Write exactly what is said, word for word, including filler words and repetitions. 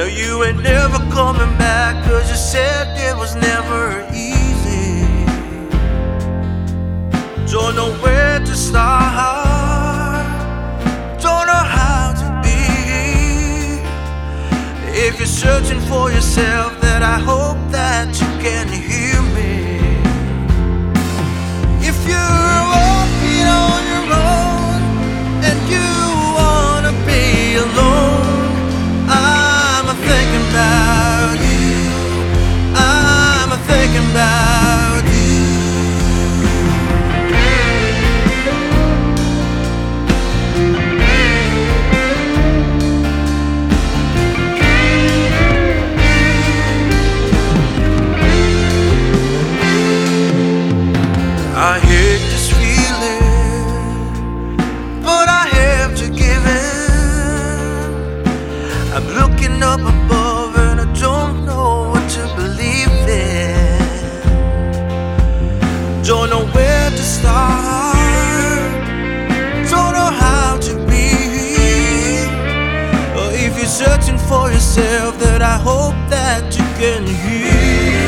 you ain't never coming back, 'cause you said it was never easy. Don't know where to start, don't know how to be. If you're searching for yourself, then I hope that you can hear me. If you're walking on your own and you wanna be alone, I'm a thinking about you, I'm a thinking about you. I hate this feeling, but I have to give in. I'm looking up above and I don't know what to believe in. Don't know where to start, don't know how to be. Or if you're searching for yourself, then I hope that you can hear.